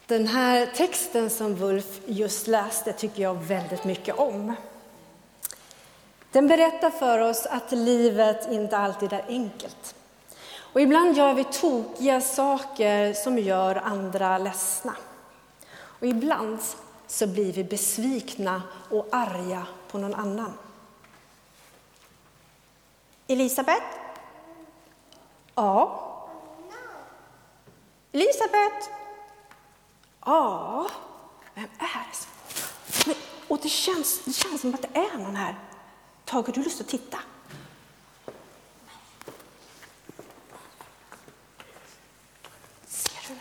Den här texten som Wulf just läste tycker jag väldigt mycket om. Den berättar för oss att livet inte alltid är enkelt. Och ibland gör vi tokiga saker som gör andra ledsna. Och ibland så blir vi besvikna och arga på någon annan. Elisabeth? Ja. Elisabeth? Ja. Vem är det? Och det känns som att det är någon här. Tage, har du lust att titta? Ser du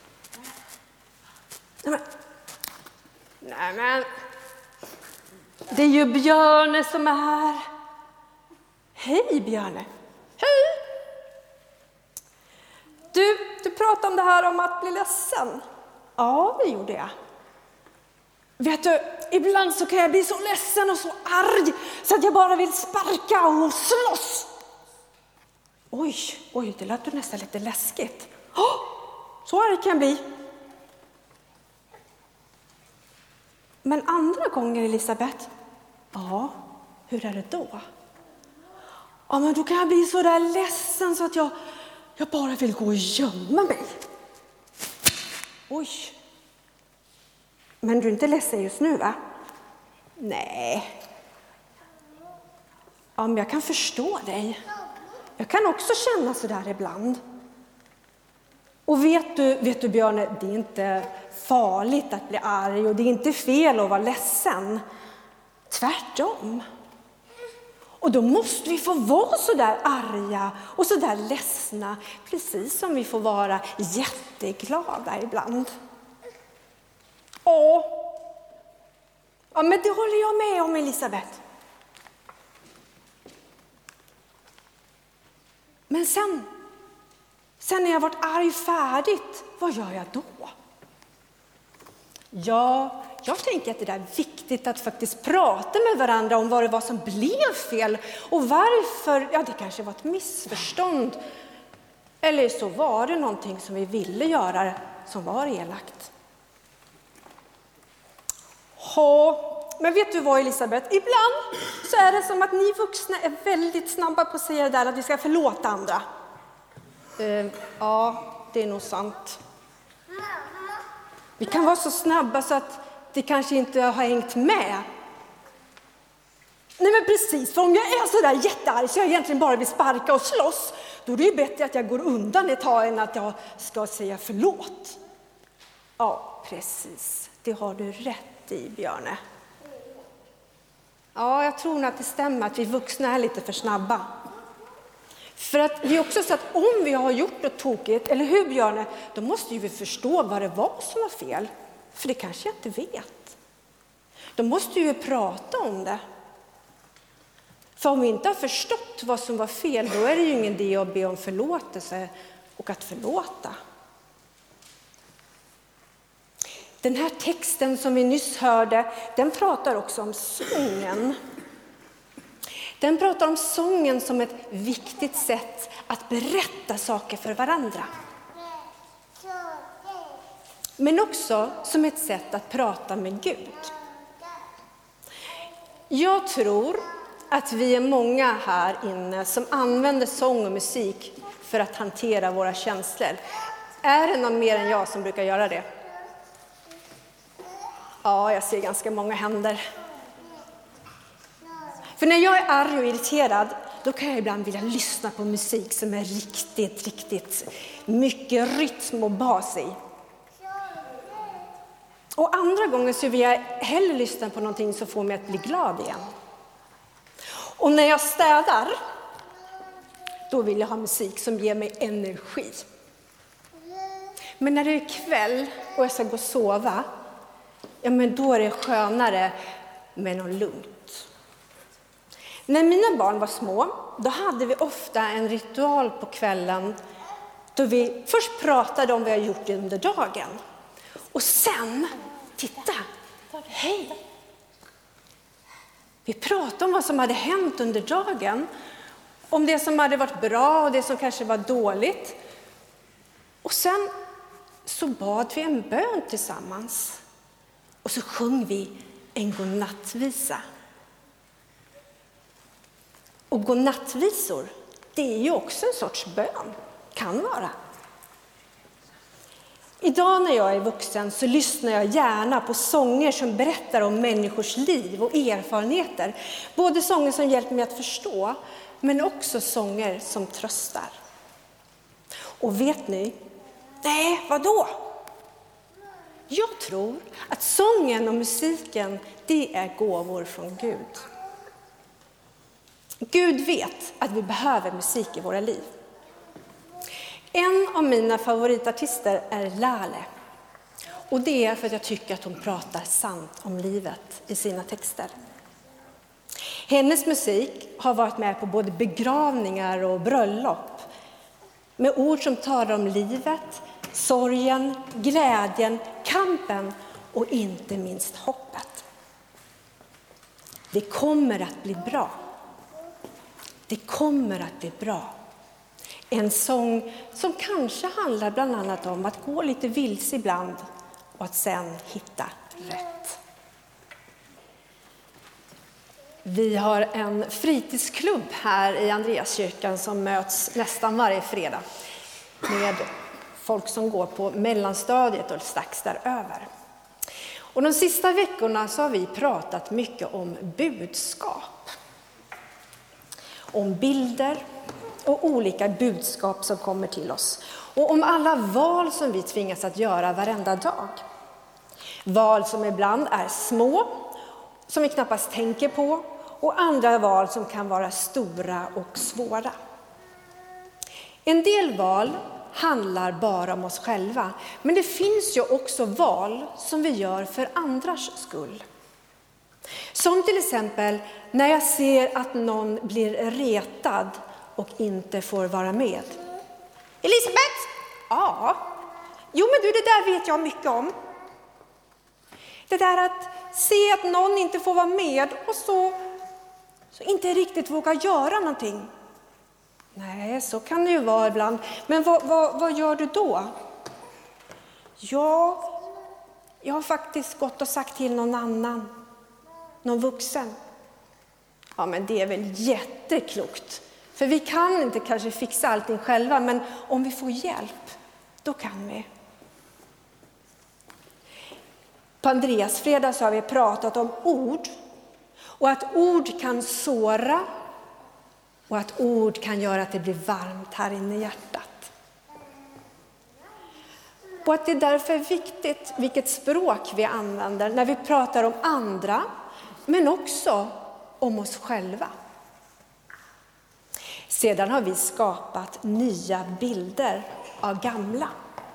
någon? Nej men. Det är ju Björne som är här. Hej Björne. Hej. Du pratade om det här om att bli ledsen. Ja, det gjorde jag. Vet du, ibland så kan jag bli så ledsen och så arg så att jag bara vill sparka och slåss. Oj, det lät nästan lite läskigt. Så arg kan jag bli. Men andra gånger, Elisabeth, ja, hur är det då? Ja, men då kan jag bli så där ledsen så att jag bara vill gå och gömma mig. Oj. Men du är inte ledsen just nu, va? Nej. Ja, men jag kan förstå dig. Jag kan också känna så där ibland. Och vet du Björne, det är inte farligt att bli arg och det är inte fel att vara ledsen. Tvärtom. Och då måste vi få vara så där arga och så där ledsna, precis som vi får vara jätteglada ibland. Ja, men det håller jag med om, Elisabeth. Men sen när jag varit arg färdigt, vad gör jag då? Ja, jag tänker att det är viktigt att faktiskt prata med varandra om vad det var som blev fel och varför. Ja, det kanske var ett missförstånd. Eller så var det någonting som vi ville göra som var elakt. Men vet du vad, Elisabeth? Ibland så är det som att ni vuxna är väldigt snabba på att säga där att vi ska förlåta andra. Ja, det är nog sant. Vi kan vara så snabba så att det kanske inte har hängt med. Nej men precis, för om jag är så där jättearg så jag egentligen bara vill sparka och slåss, då är det ju bättre att jag går undan ett tag än att jag ska säga förlåt. Ja, precis. Det har du rätt i, Björne. Ja, jag tror nog att det stämmer att vi vuxna är lite för snabba. För att vi också så att om vi har gjort något tokigt, eller hur Björne, då måste ju vi förstå vad det var som var fel. För det kanske jag inte vet. Då måste ju prata om det. För om vi inte har förstått vad som var fel, då är det ju ingen idé att be om förlåtelse och att förlåta. Den här texten som vi nyss hörde, den pratar också om sången. Den pratar om sången som ett viktigt sätt att berätta saker för varandra. Men också som ett sätt att prata med Gud. Jag tror att vi är många här inne som använder sång och musik för att hantera våra känslor. Är det någon mer än jag som brukar göra det? Ja, jag ser ganska många händer. För när jag är arg och irriterad, då kan jag ibland vilja lyssna på musik som är riktigt mycket rytm och bas i. Och andra gånger så vill jag hellre lyssna på någonting som får mig att bli glad igen. Och när jag städar, då vill jag ha musik som ger mig energi. Men när det är kväll och jag ska gå och sova, ja men då är det skönare med något lugnt. När mina barn var små, då hade vi ofta en ritual på kvällen då vi först pratade om vad vi har gjort under dagen. Och sen, titta, hej! Vi pratade om vad som hade hänt under dagen, om det som hade varit bra och det som kanske var dåligt. Och sen så bad vi en bön tillsammans. Och så sjöng vi en godnattvisa. Och godnattvisor, det är ju också en sorts bön. Kan vara. Idag när jag är vuxen så lyssnar jag gärna på sånger som berättar om människors liv och erfarenheter. Både sånger som hjälper mig att förstå, men också sånger som tröstar. Och vet ni? Nej, vadå? Jag tror att sången och musiken, det är gåvor från Gud. Gud vet att vi behöver musik i våra liv. En av mina favoritartister är Lale. Och det är för att jag tycker att hon pratar sant om livet i sina texter. Hennes musik har varit med på både begravningar och bröllop. Med ord som talar om livet, sorgen, glädjen, kampen och inte minst hoppet. Det kommer att bli bra. Det kommer att bli bra. En sång som kanske handlar bland annat om att gå lite vilse ibland och att sen hitta rätt. Vi har en fritidsklubb här i Andreaskyrkan som möts nästan varje fredag med folk som går på mellanstadiet och strax däröver. Och de sista veckorna så har vi pratat mycket om budskap. Om bilder och olika budskap som kommer till oss. Och om alla val som vi tvingas att göra varenda dag. Val som ibland är små, som vi knappast tänker på. Och andra val som kan vara stora och svåra. En del val handlar bara om oss själva. Men det finns ju också val som vi gör för andras skull. Som till exempel när jag ser att någon blir retad och inte får vara med. Elisabeth? Ja. Jo men du, det där vet jag mycket om. Det där att se att någon inte får vara med och så inte riktigt våga göra någonting. Nej, så kan det ju vara ibland. Men vad gör du då? Ja, jag har faktiskt gått och sagt till någon annan. Någon vuxen. Ja, men det är väl jätteklokt. För vi kan inte kanske fixa allting själva, men om vi får hjälp, då kan vi. På Andreas fredag så har vi pratat om ord. Och att ord kan såra. Och att ord kan göra att det blir varmt här inne i hjärtat. Och att det är därför viktigt vilket språk vi använder när vi pratar om andra. Men också om oss själva. Sedan har vi skapat nya bilder av gamla.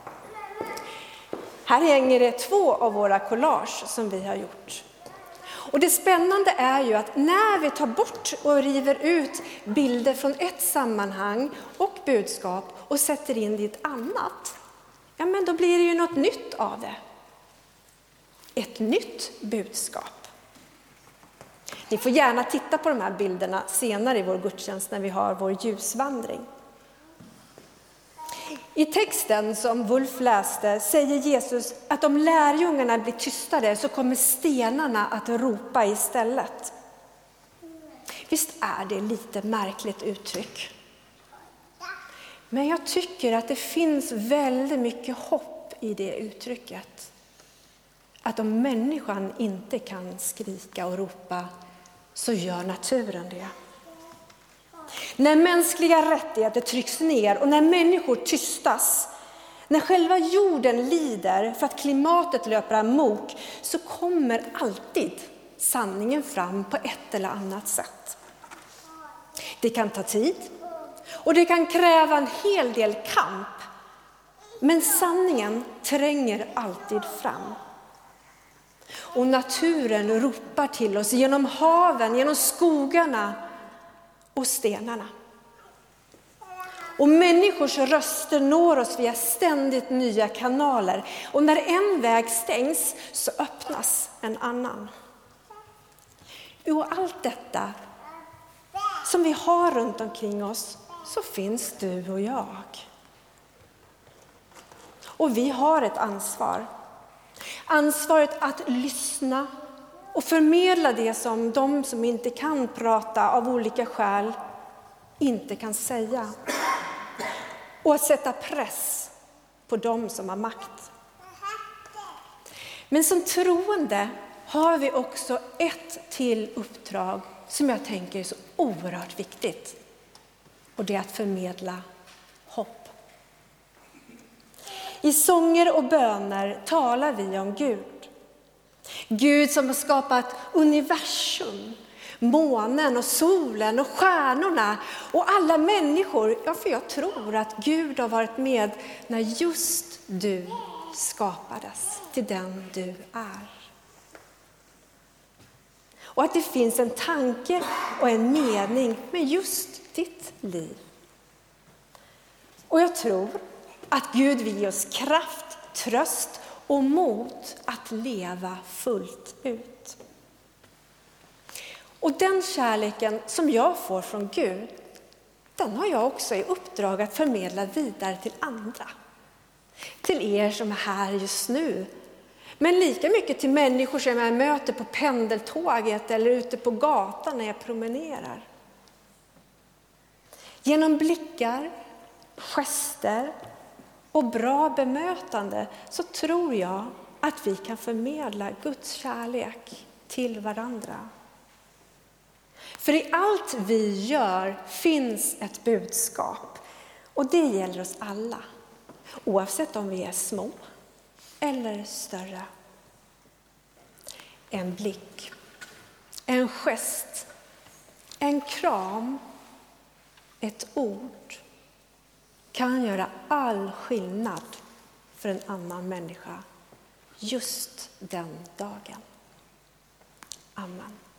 Här hänger det 2 av våra collage som vi har gjort. Och det spännande är ju att när vi tar bort och river ut bilder från ett sammanhang och budskap och sätter in det i ett annat, ja men då blir det ju något nytt av det. Ett nytt budskap. Ni får gärna titta på de här bilderna senare i vår gudstjänst när vi har vår ljusvandring. I texten som Wolf läste säger Jesus att om lärjungarna blir tystade så kommer stenarna att ropa istället. Visst är det lite märkligt uttryck. Men jag tycker att det finns väldigt mycket hopp i det uttrycket. Att om människan inte kan skrika och ropa så gör naturen det. När mänskliga rättigheter trycks ner och när människor tystas, när själva jorden lider för att klimatet löper amok, så kommer alltid sanningen fram på ett eller annat sätt. Det kan ta tid och det kan kräva en hel del kamp, men sanningen tränger alltid fram. Och naturen ropar till oss genom haven, genom skogarna och stenarna. Och människors röster når oss via ständigt nya kanaler. Och när en väg stängs så öppnas en annan. Och allt detta som vi har runt omkring oss så finns du och jag. Och vi har ett ansvar. Ansvaret att lyssna och förmedla det som de som inte kan prata av olika skäl inte kan säga. Och att sätta press på dem som har makt. Men som troende har vi också ett till uppdrag som jag tänker är så oerhört viktigt. Och det är att förmedla hopp. I sånger och böner talar vi om Gud. Gud som har skapat universum, månen och solen och stjärnorna och alla människor. Ja, för jag tror att Gud har varit med när just du skapades till den du är. Och att det finns en tanke och en mening med just ditt liv. Och jag tror att Gud vill ge oss kraft, tröst och mod att leva fullt ut. Och den kärleken som jag får från Gud, den har jag också i uppdrag att förmedla vidare till andra. Till er som är här just nu. Men lika mycket till människor som jag möter på pendeltåget eller ute på gatan när jag promenerar. Genom blickar, gester och bra bemötande så tror jag att vi kan förmedla Guds kärlek till varandra. För i allt vi gör finns ett budskap och det gäller oss alla. Oavsett om vi är små eller större. En blick, en gest, en kram, ett ord kan göra all skillnad för en annan människa just den dagen. Amen.